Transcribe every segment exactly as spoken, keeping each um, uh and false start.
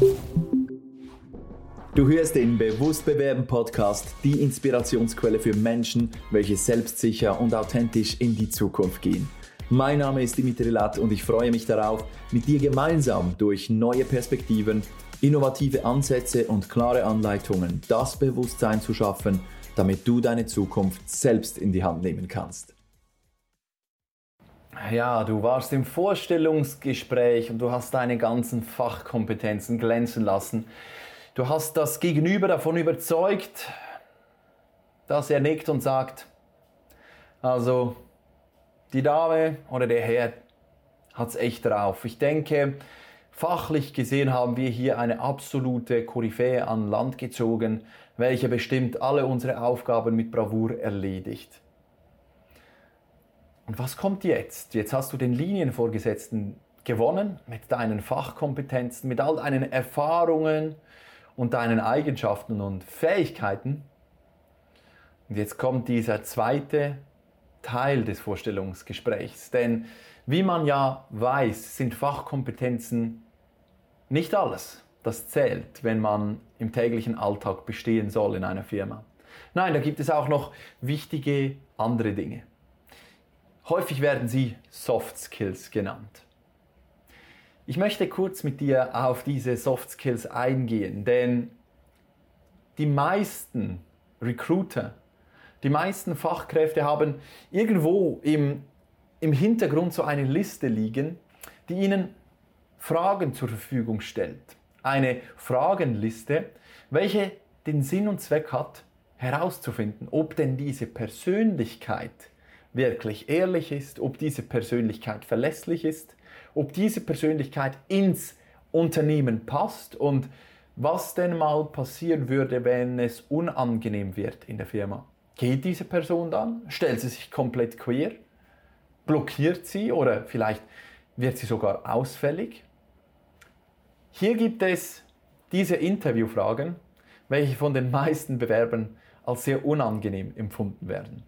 Du hörst den Bewusst bewerben Podcast, die Inspirationsquelle für Menschen, welche selbstsicher und authentisch in die Zukunft gehen. Mein Name ist Dimitri Latt und ich freue mich darauf, mit dir gemeinsam durch neue Perspektiven, innovative Ansätze und klare Anleitungen das Bewusstsein zu schaffen, damit du deine Zukunft selbst in die Hand nehmen kannst. Ja, du warst im Vorstellungsgespräch und du hast deine ganzen Fachkompetenzen glänzen lassen. Du hast das Gegenüber davon überzeugt, dass er nickt und sagt, also die Dame oder der Herr hat es echt drauf. Ich denke, fachlich gesehen haben wir hier eine absolute Koryphäe an Land gezogen, welche bestimmt alle unsere Aufgaben mit Bravour erledigt. Und was kommt jetzt? Jetzt hast du den Linienvorgesetzten gewonnen mit deinen Fachkompetenzen, mit all deinen Erfahrungen und deinen Eigenschaften und Fähigkeiten. Und jetzt kommt dieser zweite Teil des Vorstellungsgesprächs. Denn wie man ja weiß, sind Fachkompetenzen nicht alles. Das zählt, wenn man im täglichen Alltag bestehen soll in einer Firma. Nein, da gibt es auch noch wichtige andere Dinge. Häufig werden sie Soft Skills genannt. Ich möchte kurz mit dir auf diese Soft Skills eingehen, denn die meisten Recruiter, die meisten Fachkräfte haben irgendwo im, im Hintergrund so eine Liste liegen, die ihnen Fragen zur Verfügung stellt. Eine Fragenliste, welche den Sinn und Zweck hat, herauszufinden, ob denn diese Persönlichkeit wirklich ehrlich ist, ob diese Persönlichkeit verlässlich ist, ob diese Persönlichkeit ins Unternehmen passt und was denn mal passieren würde, wenn es unangenehm wird in der Firma. Geht diese Person dann? Stellt sie sich komplett quer? Blockiert sie oder vielleicht wird sie sogar ausfällig? Hier gibt es diese Interviewfragen, welche von den meisten Bewerbern als sehr unangenehm empfunden werden.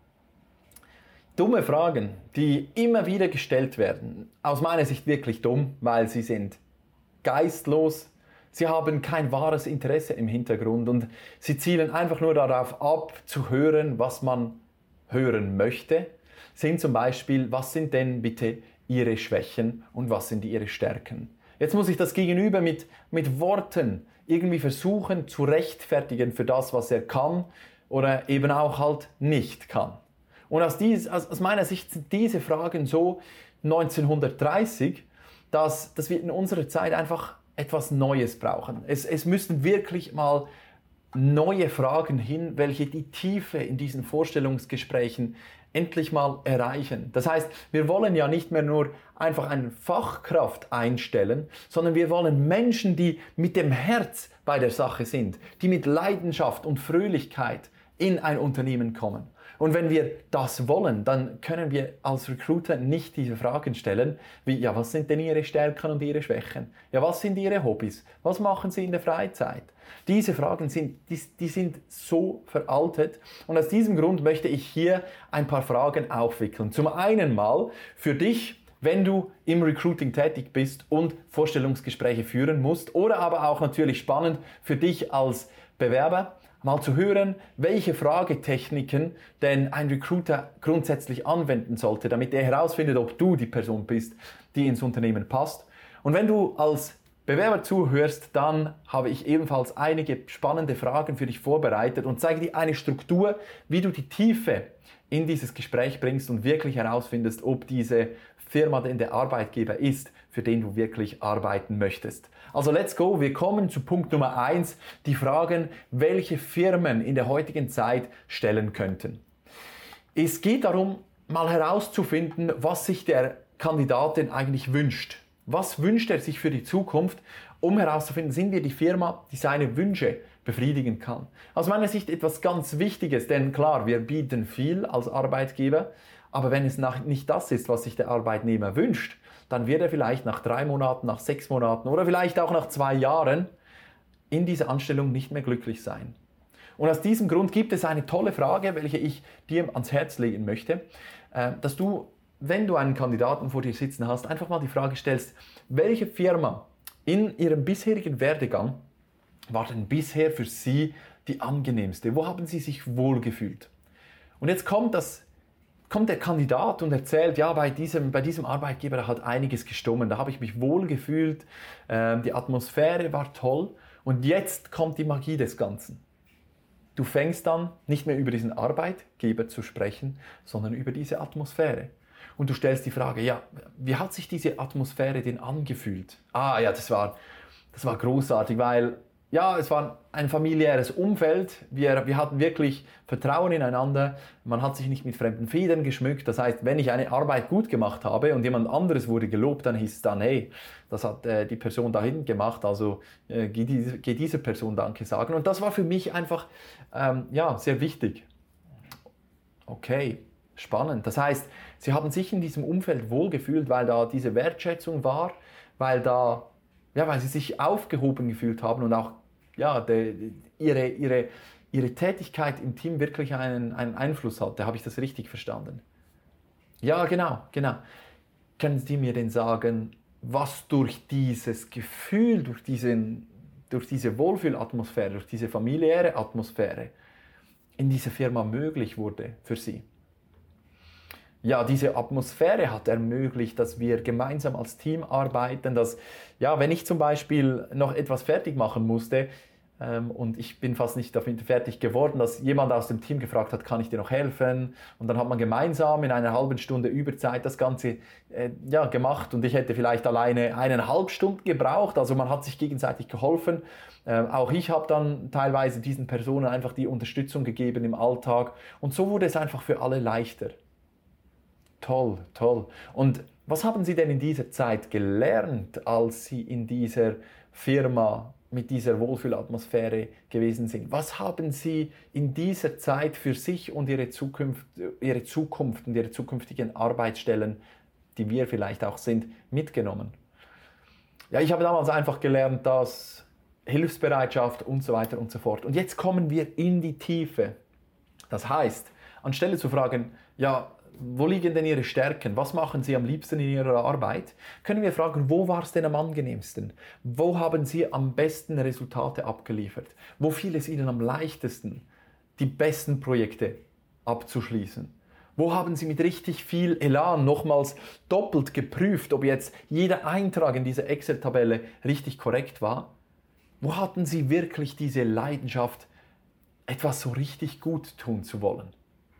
Dumme Fragen, die immer wieder gestellt werden, aus meiner Sicht wirklich dumm, weil sie sind geistlos, sie haben kein wahres Interesse im Hintergrund und sie zielen einfach nur darauf ab, zu hören, was man hören möchte, sind zum Beispiel, was sind denn bitte Ihre Schwächen und was sind Ihre Stärken. Jetzt muss ich das Gegenüber mit, mit Worten irgendwie versuchen zu rechtfertigen für das, was er kann oder eben auch halt nicht kann. Und aus, dies, aus, aus meiner Sicht sind diese Fragen so neunzehnhundertdreißig, dass, dass wir in unserer Zeit einfach etwas Neues brauchen. Es, es müssen wirklich mal neue Fragen hin, welche die Tiefe in diesen Vorstellungsgesprächen endlich mal erreichen. Das heißt, wir wollen ja nicht mehr nur einfach eine Fachkraft einstellen, sondern wir wollen Menschen, die mit dem Herz bei der Sache sind, die mit Leidenschaft und Fröhlichkeit in ein Unternehmen kommen. Und wenn wir das wollen, dann können wir als Recruiter nicht diese Fragen stellen, wie, ja, was sind denn Ihre Stärken und Ihre Schwächen? Ja, was sind Ihre Hobbys? Was machen Sie in der Freizeit? Diese Fragen sind, die, die sind so veraltet und aus diesem Grund möchte ich hier ein paar Fragen aufwickeln. Zum einen mal für dich, wenn du im Recruiting tätig bist und Vorstellungsgespräche führen musst oder aber auch natürlich spannend für dich als Bewerber, mal zu hören, welche Fragetechniken denn ein Recruiter grundsätzlich anwenden sollte, damit er herausfindet, ob du die Person bist, die ins Unternehmen passt. Und wenn du als Bewerber zuhörst, dann habe ich ebenfalls einige spannende Fragen für dich vorbereitet und zeige dir eine Struktur, wie du die Tiefe in dieses Gespräch bringst und wirklich herausfindest, ob diese Firma denn der Arbeitgeber ist, für den du wirklich arbeiten möchtest. Also let's go, wir kommen zu Punkt Nummer eins, die Fragen, welche Firmen in der heutigen Zeit stellen könnten. Es geht darum, mal herauszufinden, was sich der Kandidat denn eigentlich wünscht. Was wünscht er sich für die Zukunft, um herauszufinden, sind wir die Firma, die seine Wünsche befriedigen kann. Aus meiner Sicht etwas ganz Wichtiges, denn klar, wir bieten viel als Arbeitgeber, aber wenn es nicht das ist, was sich der Arbeitnehmer wünscht, dann wird er vielleicht nach drei Monaten, nach sechs Monaten oder vielleicht auch nach zwei Jahren in dieser Anstellung nicht mehr glücklich sein. Und aus diesem Grund gibt es eine tolle Frage, welche ich dir ans Herz legen möchte, dass du, wenn du einen Kandidaten vor dir sitzen hast, einfach mal die Frage stellst, welche Firma in ihrem bisherigen Werdegang war denn bisher für Sie die angenehmste? Wo haben Sie sich wohlgefühlt? Und jetzt kommt, das, kommt der Kandidat und erzählt, ja, bei diesem, bei diesem Arbeitgeber da hat einiges gestummen, da habe ich mich wohlgefühlt, äh, die Atmosphäre war toll und jetzt kommt die Magie des Ganzen. Du fängst an, nicht mehr über diesen Arbeitgeber zu sprechen, sondern über diese Atmosphäre. Und du stellst die Frage, ja, wie hat sich diese Atmosphäre denn angefühlt? Ah ja, das war, das war großartig, weil ja, es war ein familiäres Umfeld. Wir, wir hatten wirklich Vertrauen ineinander. Man hat sich nicht mit fremden Federn geschmückt. Das heißt, wenn ich eine Arbeit gut gemacht habe und jemand anderes wurde gelobt, dann hieß es dann, hey, das hat äh, die Person da hinten gemacht, also äh, geh, diese, geh dieser Person Danke sagen. Und das war für mich einfach ähm, ja, sehr wichtig. Okay, spannend. Das heißt, sie haben sich in diesem Umfeld wohlgefühlt, weil da diese Wertschätzung war, weil da Ja, weil sie sich aufgehoben gefühlt haben und auch ja, de, ihre, ihre, ihre Tätigkeit im Team wirklich einen, einen Einfluss hatte. Habe ich das richtig verstanden? Ja, genau, genau. Können Sie mir denn sagen, was durch dieses Gefühl, durch, diesen, durch diese Wohlfühlatmosphäre, durch diese familiäre Atmosphäre in dieser Firma möglich wurde für Sie? Ja, diese Atmosphäre hat ermöglicht, dass wir gemeinsam als Team arbeiten, dass, ja, wenn ich zum Beispiel noch etwas fertig machen musste ähm, und ich bin fast nicht damit fertig geworden, dass jemand aus dem Team gefragt hat, kann ich dir noch helfen? Und dann hat man gemeinsam in einer halben Stunde Überzeit das Ganze äh, ja, gemacht und ich hätte vielleicht alleine eineinhalb Stunden gebraucht, also man hat sich gegenseitig geholfen. Äh, auch ich habe dann teilweise diesen Personen einfach die Unterstützung gegeben im Alltag und so wurde es einfach für alle leichter. Toll, toll. Und was haben Sie denn in dieser Zeit gelernt, als Sie in dieser Firma mit dieser Wohlfühlatmosphäre gewesen sind? Was haben Sie in dieser Zeit für sich und Ihre Zukunft, Ihre Zukunft und Ihre zukünftigen Arbeitsstellen, die wir vielleicht auch sind, mitgenommen? Ja, ich habe damals einfach gelernt, dass Hilfsbereitschaft und so weiter und so fort. Und jetzt kommen wir in die Tiefe. Das heißt, anstelle zu fragen, ja, wo liegen denn Ihre Stärken? Was machen Sie am liebsten in Ihrer Arbeit? Können wir fragen, wo war es denn am angenehmsten? Wo haben Sie am besten Resultate abgeliefert? Wo fiel es Ihnen am leichtesten, die besten Projekte abzuschließen? Wo haben Sie mit richtig viel Elan nochmals doppelt geprüft, ob jetzt jeder Eintrag in dieser Excel-Tabelle richtig korrekt war? Wo hatten Sie wirklich diese Leidenschaft, etwas so richtig gut tun zu wollen?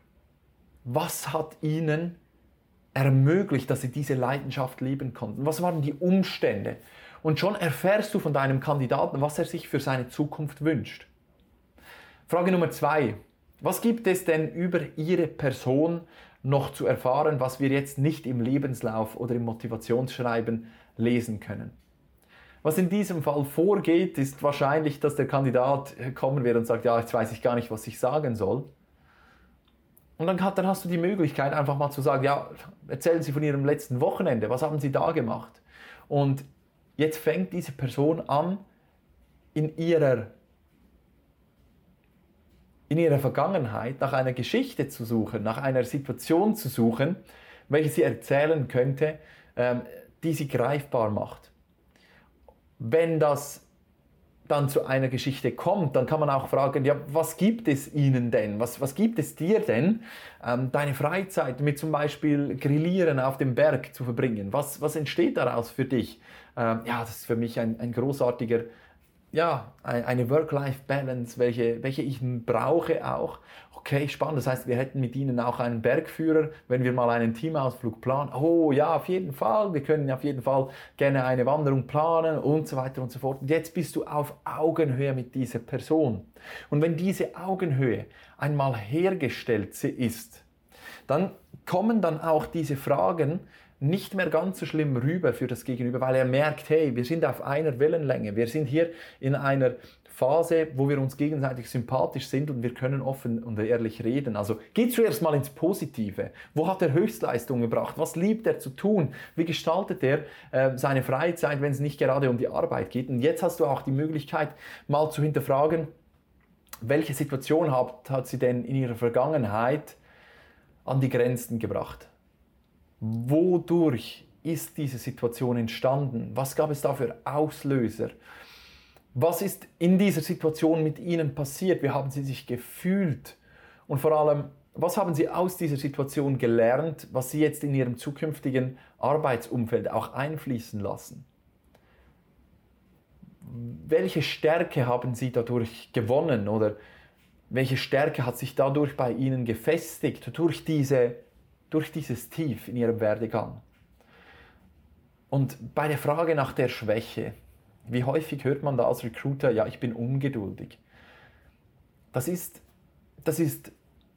Was hat Ihnen ermöglicht, dass Sie diese Leidenschaft leben konnten? Was waren die Umstände? Und schon erfährst du von deinem Kandidaten, was er sich für seine Zukunft wünscht. Frage Nummer zwei. Was gibt es denn über Ihre Person noch zu erfahren, was wir jetzt nicht im Lebenslauf oder im Motivationsschreiben lesen können? Was in diesem Fall vorgeht, ist wahrscheinlich, dass der Kandidat kommen wird und sagt, ja, jetzt weiß ich gar nicht, was ich sagen soll. Und dann, dann hast du die Möglichkeit, einfach mal zu sagen, ja, erzählen Sie von Ihrem letzten Wochenende, was haben Sie da gemacht? Und jetzt fängt diese Person an, in ihrer, in ihrer Vergangenheit nach einer Geschichte zu suchen, nach einer Situation zu suchen, welche sie erzählen könnte, ähm, die sie greifbar macht. Wenn das dann zu einer Geschichte kommt, dann kann man auch fragen, ja, was gibt es Ihnen denn? Was, was gibt es dir denn, ähm, deine Freizeit mit zum Beispiel Grillieren auf dem Berg zu verbringen? Was, was entsteht daraus für dich? Ähm, ja, das ist für mich ein, ein großartiger, ja, eine Work-Life-Balance, welche, welche ich brauche auch. Okay, spannend. Das heißt, wir hätten mit Ihnen auch einen Bergführer, wenn wir mal einen Teamausflug planen. Oh ja, auf jeden Fall. Wir können auf jeden Fall gerne eine Wanderung planen und so weiter und so fort. Und jetzt bist du auf Augenhöhe mit dieser Person. Und wenn diese Augenhöhe einmal hergestellt ist, dann kommen dann auch diese Fragen nicht mehr ganz so schlimm rüber für das Gegenüber, weil er merkt, hey, wir sind auf einer Wellenlänge. Wir sind hier in einer Phase, wo wir uns gegenseitig sympathisch sind und wir können offen und ehrlich reden. Also geh zuerst mal ins Positive. Wo hat er Höchstleistung gebracht? Was liebt er zu tun? Wie gestaltet er äh, seine Freizeit, wenn es nicht gerade um die Arbeit geht? Und jetzt hast du auch die Möglichkeit, mal zu hinterfragen, welche Situation hat, hat sie denn in ihrer Vergangenheit an die Grenzen gebracht? Wodurch ist diese Situation entstanden? Was gab es da für Auslöser? Was ist in dieser Situation mit Ihnen passiert? Wie haben Sie sich gefühlt? Und vor allem, was haben Sie aus dieser Situation gelernt, was Sie jetzt in Ihrem zukünftigen Arbeitsumfeld auch einfließen lassen? Welche Stärke haben Sie dadurch gewonnen oder welche Stärke hat sich dadurch bei Ihnen gefestigt, durch, diese, durch dieses Tief in Ihrem Werdegang? Und bei der Frage nach der Schwäche, wie häufig hört man da als Recruiter, ja, ich bin ungeduldig. Das ist, das ist,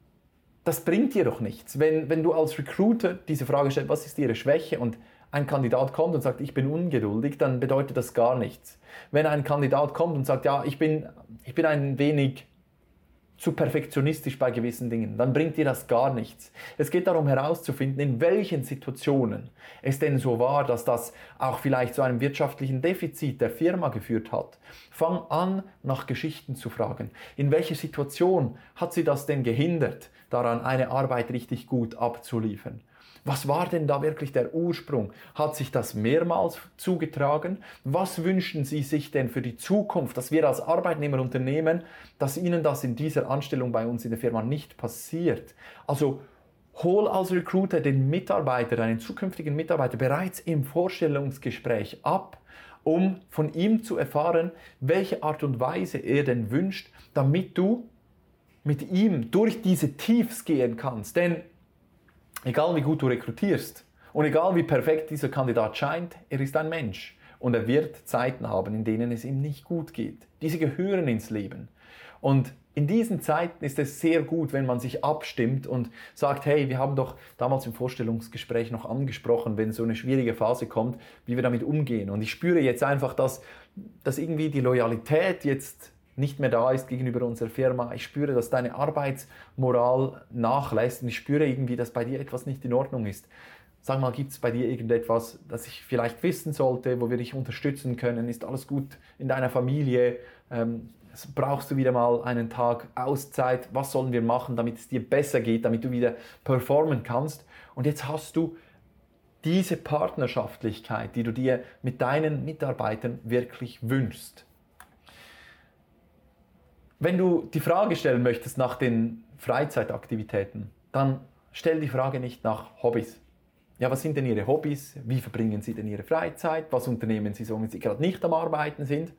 das bringt dir doch nichts. Wenn, wenn du als Recruiter diese Frage stellst, was ist Ihre Schwäche, und ein Kandidat kommt und sagt, ich bin ungeduldig, dann bedeutet das gar nichts. Wenn ein Kandidat kommt und sagt, ja, ich bin, ich bin ein wenig zu perfektionistisch bei gewissen Dingen, dann bringt dir das gar nichts. Es geht darum herauszufinden, in welchen Situationen es denn so war, dass das auch vielleicht zu einem wirtschaftlichen Defizit der Firma geführt hat. Fang an, nach Geschichten zu fragen. In welcher Situation hat sie das denn gehindert, daran eine Arbeit richtig gut abzuliefern? Was war denn da wirklich der Ursprung? Hat sich das mehrmals zugetragen? Was wünschen Sie sich denn für die Zukunft, dass wir als Arbeitnehmer unternehmen, dass Ihnen das in dieser Anstellung bei uns in der Firma nicht passiert? Also hol als Recruiter den Mitarbeiter, deinen zukünftigen Mitarbeiter bereits im Vorstellungsgespräch ab, um von ihm zu erfahren, welche Art und Weise er denn wünscht, damit du mit ihm durch diese Tiefs gehen kannst. Denn egal wie gut du rekrutierst und egal wie perfekt dieser Kandidat scheint, er ist ein Mensch und er wird Zeiten haben, in denen es ihm nicht gut geht. Diese gehören ins Leben. Und in diesen Zeiten ist es sehr gut, wenn man sich abstimmt und sagt, hey, wir haben doch damals im Vorstellungsgespräch noch angesprochen, wenn so eine schwierige Phase kommt, wie wir damit umgehen. Und ich spüre jetzt einfach, dass, dass irgendwie die Loyalität jetzt nicht mehr da ist gegenüber unserer Firma. Ich spüre, dass deine Arbeitsmoral nachlässt und ich spüre irgendwie, dass bei dir etwas nicht in Ordnung ist. Sag mal, gibt es bei dir irgendetwas, das ich vielleicht wissen sollte, wo wir dich unterstützen können? Ist alles gut in deiner Familie? Ähm, brauchst du wieder mal einen Tag Auszeit? Was sollen wir machen, damit es dir besser geht, damit du wieder performen kannst? Und jetzt hast du diese Partnerschaftlichkeit, die du dir mit deinen Mitarbeitern wirklich wünschst. Wenn du die Frage stellen möchtest nach den Freizeitaktivitäten, dann stell die Frage nicht nach Hobbys. Ja, was sind denn Ihre Hobbys? Wie verbringen Sie denn Ihre Freizeit? Was unternehmen Sie so, wenn Sie gerade nicht am Arbeiten sind?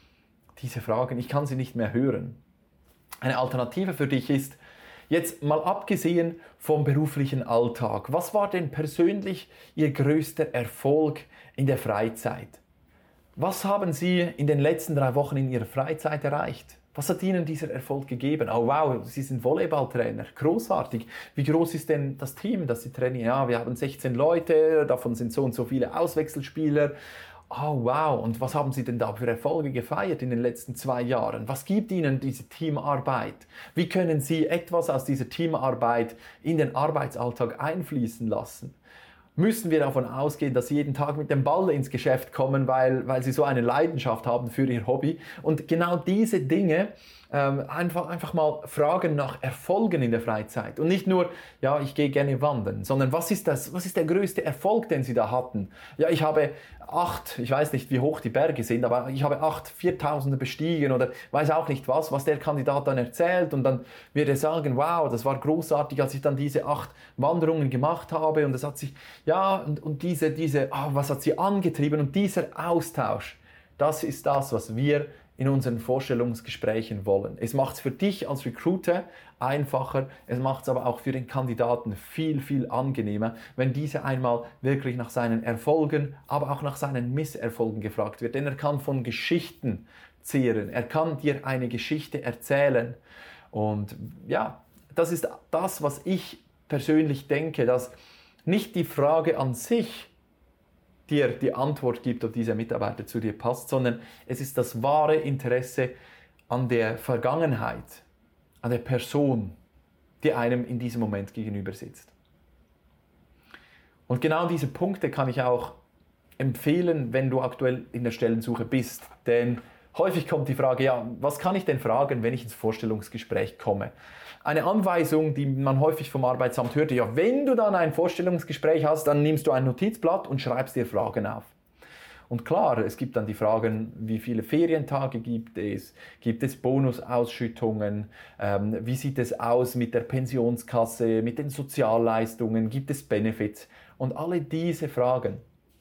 Diese Fragen, ich kann sie nicht mehr hören. Eine Alternative für dich ist, jetzt mal abgesehen vom beruflichen Alltag, was war denn persönlich Ihr größter Erfolg in der Freizeit? Was haben Sie in den letzten drei Wochen in Ihrer Freizeit erreicht? Was hat Ihnen dieser Erfolg gegeben? Oh wow, Sie sind Volleyballtrainer, großartig. Wie groß ist denn das Team, das Sie trainieren? Ja, wir haben sechzehn Leute, davon sind so und so viele Auswechselspieler. Oh wow, und was haben Sie denn da für Erfolge gefeiert in den letzten zwei Jahren? Was gibt Ihnen diese Teamarbeit? Wie können Sie etwas aus dieser Teamarbeit in den Arbeitsalltag einfließen lassen? Müssen wir davon ausgehen, dass Sie jeden Tag mit dem Ball ins Geschäft kommen, weil, weil Sie so eine Leidenschaft haben für Ihr Hobby? Und genau diese Dinge, ähm, einfach, einfach mal fragen nach Erfolgen in der Freizeit. Und nicht nur, ja, ich gehe gerne wandern, sondern was ist das, was ist der größte Erfolg, den Sie da hatten? Ja, ich habe acht, ich weiß nicht, wie hoch die Berge sind, aber ich habe acht Viertausender bestiegen oder weiß auch nicht was, was der Kandidat dann erzählt. Und dann wird er sagen, wow, das war großartig, als ich dann diese acht Wanderungen gemacht habe. Und das hat sich, ja, und, und diese, diese, oh, was hat sie angetrieben? Und dieser Austausch, das ist das, was wir in unseren Vorstellungsgesprächen wollen. Es macht es für dich als Recruiter einfacher, es macht es aber auch für den Kandidaten viel, viel angenehmer, wenn dieser einmal wirklich nach seinen Erfolgen, aber auch nach seinen Misserfolgen gefragt wird. Denn er kann von Geschichten zehren, er kann dir eine Geschichte erzählen. Und ja, das ist das, was ich persönlich denke, dass nicht die Frage an sich dir die Antwort gibt, ob dieser Mitarbeiter zu dir passt, sondern es ist das wahre Interesse an der Vergangenheit, an der Person, die einem in diesem Moment gegenüber sitzt. Und genau diese Punkte kann ich auch empfehlen, wenn du aktuell in der Stellensuche bist. Denn Häufig kommt die Frage, ja, was kann ich denn fragen, wenn ich ins Vorstellungsgespräch komme? Eine Anweisung, die man häufig vom Arbeitsamt hört, ja, wenn du dann ein Vorstellungsgespräch hast, dann nimmst du ein Notizblatt und schreibst dir Fragen auf. Und klar, es gibt dann die Fragen, wie viele Ferientage gibt es, gibt es Bonusausschüttungen, ähm, wie sieht es aus mit der Pensionskasse, mit den Sozialleistungen, gibt es Benefits? Und alle diese Fragen,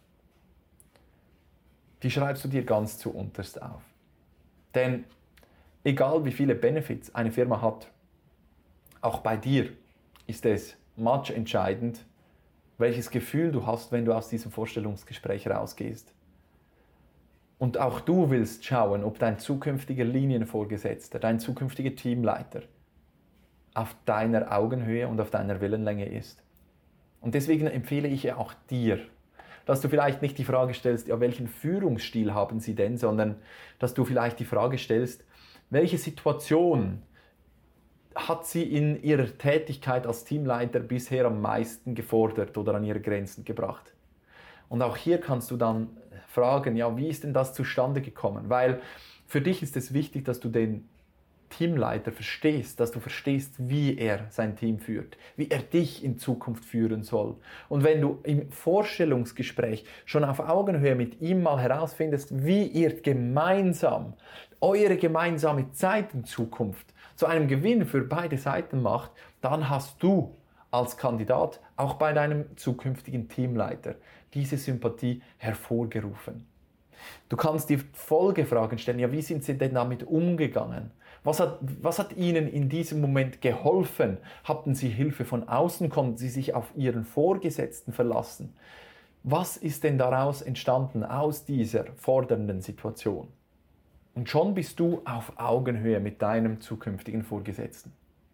die schreibst du dir ganz zu unterst auf. Denn egal wie viele Benefits eine Firma hat, auch bei dir ist es much entscheidend, welches Gefühl du hast, wenn du aus diesem Vorstellungsgespräch rausgehst. Und auch du willst schauen, ob dein zukünftiger Linienvorgesetzter, dein zukünftiger Teamleiter auf deiner Augenhöhe und auf deiner Wellenlänge ist. Und deswegen empfehle ich ja auch dir, dass du vielleicht nicht die Frage stellst, ja, welchen Führungsstil haben sie denn, sondern dass du vielleicht die Frage stellst, welche Situation hat sie in ihrer Tätigkeit als Teamleiter bisher am meisten gefordert oder an ihre Grenzen gebracht? Und auch hier kannst du dann fragen, ja, wie ist denn das zustande gekommen? Weil für dich ist es wichtig, dass du den Teamleiter verstehst, dass du verstehst, wie er sein Team führt, wie er dich in Zukunft führen soll. Und wenn du im Vorstellungsgespräch schon auf Augenhöhe mit ihm mal herausfindest, wie ihr gemeinsam eure gemeinsame Zeit in Zukunft zu einem Gewinn für beide Seiten macht, dann hast du als Kandidat auch bei deinem zukünftigen Teamleiter diese Sympathie hervorgerufen. Du kannst dir Folgefragen stellen, ja, wie sind sie denn damit umgegangen? Was hat, was hat ihnen in diesem Moment geholfen? Hatten sie Hilfe von außen? Konnten sie sich auf ihren Vorgesetzten verlassen? Was ist denn daraus entstanden aus dieser fordernden Situation? Und schon bist du auf Augenhöhe mit deinem zukünftigen Vorgesetzten.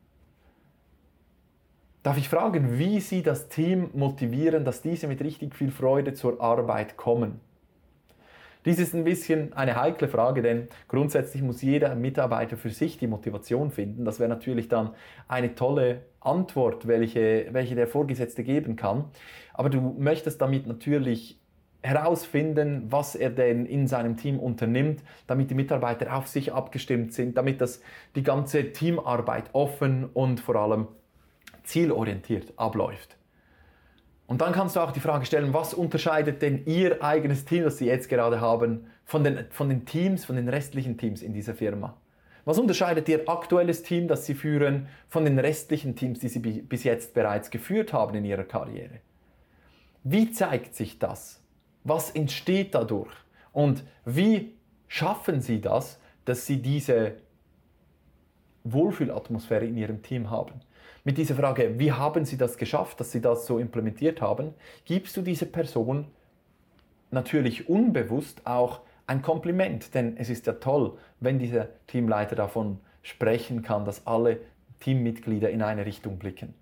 Darf ich fragen, wie Sie das Team motivieren, dass diese mit richtig viel Freude zur Arbeit kommen? Dies ist ein bisschen eine heikle Frage, denn grundsätzlich muss jeder Mitarbeiter für sich die Motivation finden. Das wäre natürlich dann eine tolle Antwort, welche, welche der Vorgesetzte geben kann. Aber du möchtest damit natürlich herausfinden, was er denn in seinem Team unternimmt, damit die Mitarbeiter auf sich abgestimmt sind, damit das die ganze Teamarbeit offen und vor allem zielorientiert abläuft. Und dann kannst du auch die Frage stellen, was unterscheidet denn Ihr eigenes Team, das Sie jetzt gerade haben, von den, von den Teams, von den restlichen Teams in dieser Firma? Was unterscheidet Ihr aktuelles Team, das Sie führen, von den restlichen Teams, die Sie bis jetzt bereits geführt haben in Ihrer Karriere? Wie zeigt sich das? Was entsteht dadurch? Und wie schaffen Sie das, dass Sie diese Wohlfühlatmosphäre in Ihrem Team haben? Mit dieser Frage, wie haben Sie das geschafft, dass Sie das so implementiert haben, gibst du dieser Person natürlich unbewusst auch ein Kompliment. Denn es ist ja toll, wenn dieser Teamleiter davon sprechen kann, dass alle Teammitglieder in eine Richtung blicken.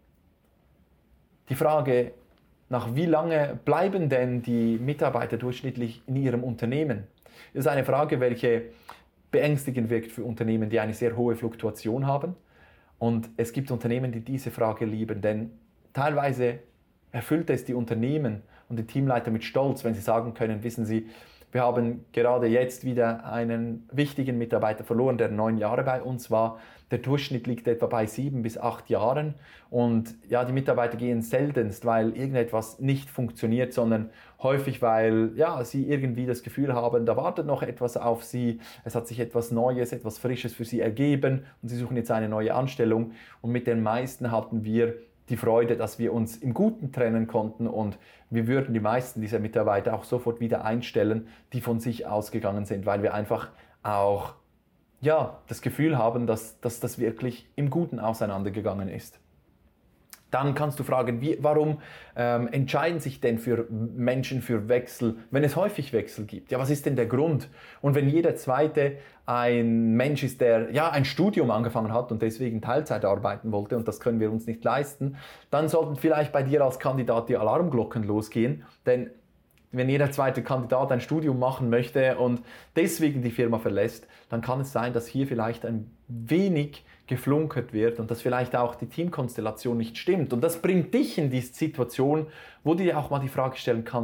Die Frage, nach wie lange bleiben denn die Mitarbeiter durchschnittlich in ihrem Unternehmen, ist eine Frage, welche beängstigend wirkt für Unternehmen, die eine sehr hohe Fluktuation haben. Und es gibt Unternehmen, die diese Frage lieben, denn teilweise erfüllt es die Unternehmen und die Teamleiter mit Stolz, wenn sie sagen können, wissen Sie, wir haben gerade jetzt wieder einen wichtigen Mitarbeiter verloren, der neun Jahre bei uns war. Der Durchschnitt liegt etwa bei sieben bis acht Jahren. Und ja, die Mitarbeiter gehen seltenst, weil irgendetwas nicht funktioniert, sondern häufig, weil ja, sie irgendwie das Gefühl haben, da wartet noch etwas auf sie. Es hat sich etwas Neues, etwas Frisches für sie ergeben und sie suchen jetzt eine neue Anstellung. Und mit den meisten hatten wir die Freude, dass wir uns im Guten trennen konnten und wir würden die meisten dieser Mitarbeiter auch sofort wieder einstellen, die von sich ausgegangen sind, weil wir einfach auch ja, das Gefühl haben, dass, dass das wirklich im Guten auseinandergegangen ist. Dann kannst du fragen, wie, warum ähm, entscheiden sich denn für Menschen für Wechsel, wenn es häufig Wechsel gibt? Ja, was ist denn der Grund? Und wenn jeder Zweite ein Mensch ist, der ja ein Studium angefangen hat und deswegen Teilzeit arbeiten wollte und das können wir uns nicht leisten, dann sollten vielleicht bei dir als Kandidat die Alarmglocken losgehen, denn wenn jeder zweite Kandidat ein Studium machen möchte und deswegen die Firma verlässt, dann kann es sein, dass hier vielleicht ein wenig geflunkert wird und dass vielleicht auch die Teamkonstellation nicht stimmt. Und das bringt dich in die Situation, wo du dir auch mal die Frage stellen kannst,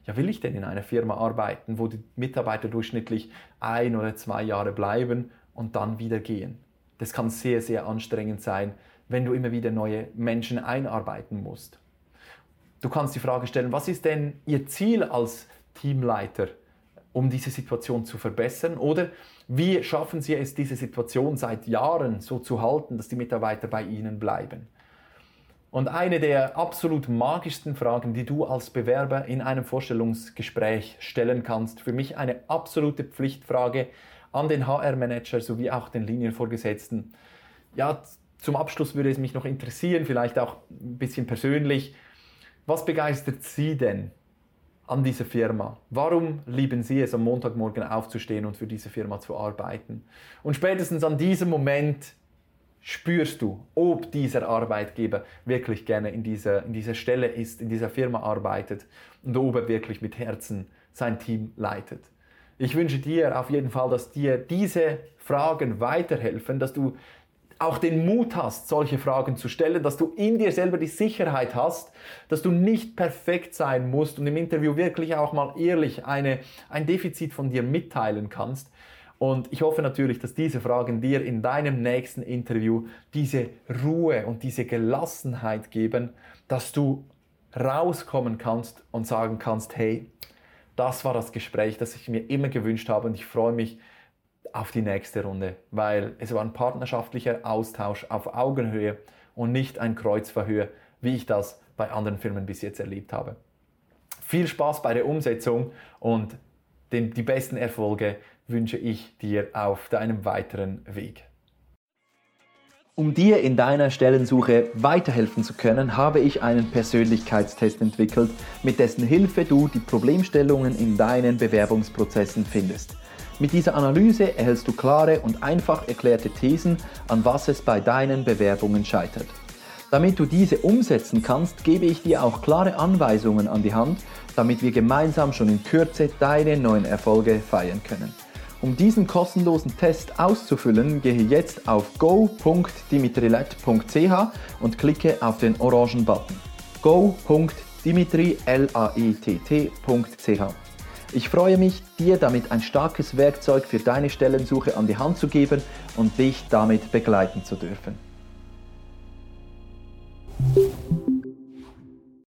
ja, will ich denn in einer Firma arbeiten, wo die Mitarbeiter durchschnittlich ein oder zwei Jahre bleiben und dann wieder gehen? Das kann sehr, sehr anstrengend sein, wenn du immer wieder neue Menschen einarbeiten musst. Du kannst die Frage stellen, was ist denn Ihr Ziel als Teamleiter, um diese Situation zu verbessern? Oder wie schaffen Sie es, diese Situation seit Jahren so zu halten, dass die Mitarbeiter bei Ihnen bleiben? Und eine der absolut magischsten Fragen, die du als Bewerber in einem Vorstellungsgespräch stellen kannst, für mich eine absolute Pflichtfrage an den H R-Manager sowie auch den Linienvorgesetzten. Ja, zum Abschluss würde es mich noch interessieren, vielleicht auch ein bisschen persönlich, was begeistert Sie denn an dieser Firma? Warum lieben Sie es, am Montagmorgen aufzustehen und für diese Firma zu arbeiten? Und spätestens an diesem Moment spürst du, ob dieser Arbeitgeber wirklich gerne in dieser, in dieser Stelle ist, in dieser Firma arbeitet und ob er wirklich mit Herzen sein Team leitet. Ich wünsche dir auf jeden Fall, dass dir diese Fragen weiterhelfen, dass du auch den Mut hast, solche Fragen zu stellen, dass du in dir selber die Sicherheit hast, dass du nicht perfekt sein musst und im Interview wirklich auch mal ehrlich eine, ein Defizit von dir mitteilen kannst. Und ich hoffe natürlich, dass diese Fragen dir in deinem nächsten Interview diese Ruhe und diese Gelassenheit geben, dass du rauskommen kannst und sagen kannst, hey, das war das Gespräch, das ich mir immer gewünscht habe und ich freue mich auf die nächste Runde, weil es war ein partnerschaftlicher Austausch auf Augenhöhe und nicht ein Kreuzverhör, wie ich das bei anderen Firmen bis jetzt erlebt habe. Viel Spaß bei der Umsetzung und den, die besten Erfolge wünsche ich dir auf deinem weiteren Weg. Um dir in deiner Stellensuche weiterhelfen zu können, habe ich einen Persönlichkeitstest entwickelt, mit dessen Hilfe du die Problemstellungen in deinen Bewerbungsprozessen findest. Mit dieser Analyse erhältst du klare und einfach erklärte Thesen, an was es bei deinen Bewerbungen scheitert. Damit du diese umsetzen kannst, gebe ich dir auch klare Anweisungen an die Hand, damit wir gemeinsam schon in Kürze deine neuen Erfolge feiern können. Um diesen kostenlosen Test auszufüllen, gehe jetzt auf go punkt dimitrilett punkt c h und klicke auf den orangen Button go punkt dimitrilett punkt c h. Ich freue mich, dir damit ein starkes Werkzeug für deine Stellensuche an die Hand zu geben und dich damit begleiten zu dürfen.